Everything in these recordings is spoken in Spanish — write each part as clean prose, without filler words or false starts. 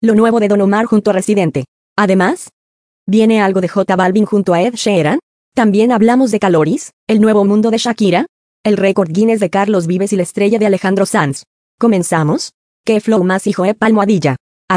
lo nuevo de Don Omar junto a Residente. Además, ¿viene algo de J Balvin junto a Ed Sheeran? También hablamos de Caloris, el nuevo mundo de Shakira, el récord Guinness de Carlos Vives y la estrella de Alejandro Sanz. ¿Comenzamos? ¿Qué flow más hijo @?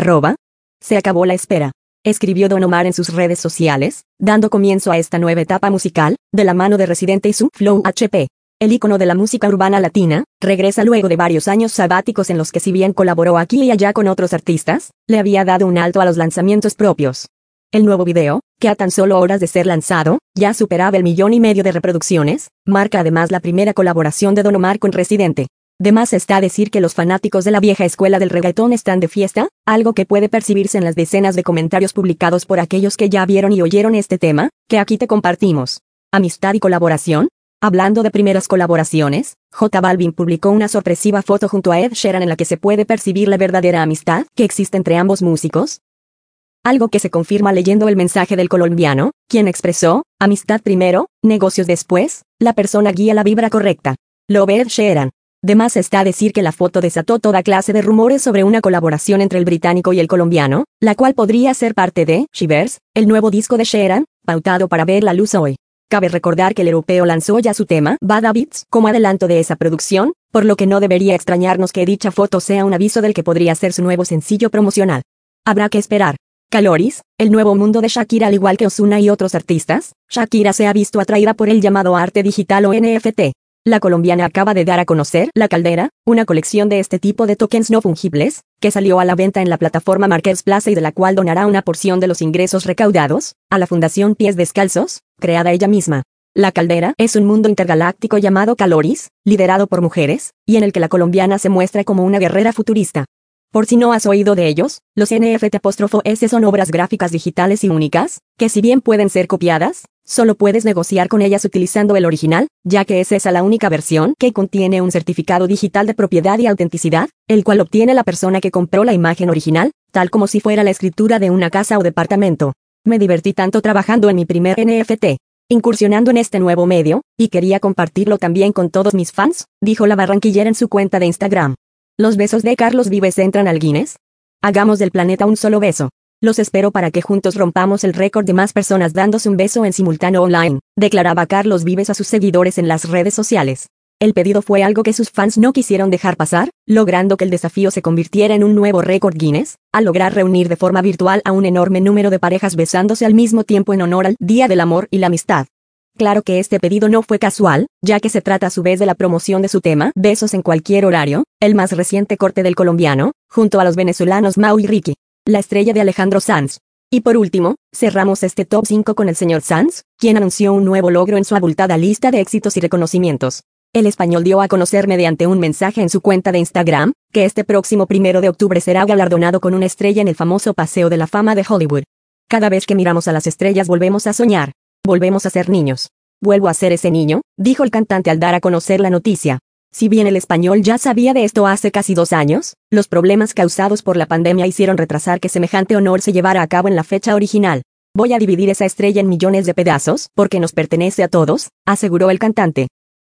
Se acabó la espera. Escribió Don Omar en sus redes sociales, dando comienzo a esta nueva etapa musical, de la mano de Residente y su Flow HP. El ícono de la música urbana latina, regresa luego de varios años sabáticos en los que si bien colaboró aquí y allá con otros artistas, le había dado un alto a los lanzamientos propios. El nuevo video, que a tan solo horas de ser lanzado, ya superaba el 1,5 millones de reproducciones, marca además la primera colaboración de Don Omar con Residente. De más está decir que los fanáticos de la vieja escuela del reggaetón están de fiesta, algo que puede percibirse en las decenas de comentarios publicados por aquellos que ya vieron y oyeron este tema, que aquí te compartimos. ¿Amistad y colaboración? Hablando de primeras colaboraciones, J Balvin publicó una sorpresiva foto junto a Ed Sheeran en la que se puede percibir la verdadera amistad que existe entre ambos músicos. Algo que se confirma leyendo el mensaje del colombiano, quien expresó, amistad primero, negocios después, la persona guía la vibra correcta. Lo ve Ed Sheeran. De más está decir que la foto desató toda clase de rumores sobre una colaboración entre el británico y el colombiano, la cual podría ser parte de Shivers, el nuevo disco de Sheeran, pautado para ver la luz hoy. Cabe recordar que el europeo lanzó ya su tema Bad Habits como adelanto de esa producción, por lo que no debería extrañarnos que dicha foto sea un aviso del que podría ser su nuevo sencillo promocional. Habrá que esperar. Caloris, el nuevo mundo de Shakira. Al igual que Ozuna y otros artistas, Shakira se ha visto atraída por el llamado arte digital o NFT. La colombiana acaba de dar a conocer La Caldera, una colección de este tipo de tokens no fungibles, que salió a la venta en la plataforma Marketplace y de la cual donará una porción de los ingresos recaudados a la Fundación Pies Descalzos, creada ella misma. La Caldera es un mundo intergaláctico llamado Caloris, liderado por mujeres, y en el que la colombiana se muestra como una guerrera futurista. Por si no has oído de ellos, los NFT'-S son obras gráficas digitales y únicas, que si bien pueden ser copiadas, solo puedes negociar con ellas utilizando el original, ya que es esa la única versión que contiene un certificado digital de propiedad y autenticidad, el cual obtiene la persona que compró la imagen original, tal como si fuera la escritura de una casa o departamento. Me divertí tanto trabajando en mi primer NFT, incursionando en este nuevo medio, y quería compartirlo también con todos mis fans, dijo la barranquillera en su cuenta de Instagram. ¿Los besos de Carlos Vives entran al Guinness? Hagamos del planeta un solo beso. Los espero para que juntos rompamos el récord de más personas dándose un beso en simultáneo online, declaraba Carlos Vives a sus seguidores en las redes sociales. El pedido fue algo que sus fans no quisieron dejar pasar, logrando que el desafío se convirtiera en un nuevo récord Guinness, al lograr reunir de forma virtual a un enorme número de parejas besándose al mismo tiempo en honor al Día del Amor y la Amistad. Claro que este pedido no fue casual, ya que se trata a su vez de la promoción de su tema Besos en cualquier horario, el más reciente corte del colombiano, junto a los venezolanos Mau y Ricky, la estrella de Alejandro Sanz. Y por último, cerramos este top 5 con el señor Sanz, quien anunció un nuevo logro en su abultada lista de éxitos y reconocimientos. El español dio a conocer mediante un mensaje en su cuenta de Instagram, que este próximo 1 de octubre será galardonado con una estrella en el famoso Paseo de la Fama de Hollywood. Cada vez que miramos a las estrellas volvemos a soñar. Volvemos a ser niños. Vuelvo a ser ese niño, dijo el cantante al dar a conocer la noticia. Si bien el español ya sabía de esto hace casi 2 años, los problemas causados por la pandemia hicieron retrasar que semejante honor se llevara a cabo en la fecha original. Voy a dividir esa estrella en millones de pedazos porque nos pertenece a todos, aseguró el cantante.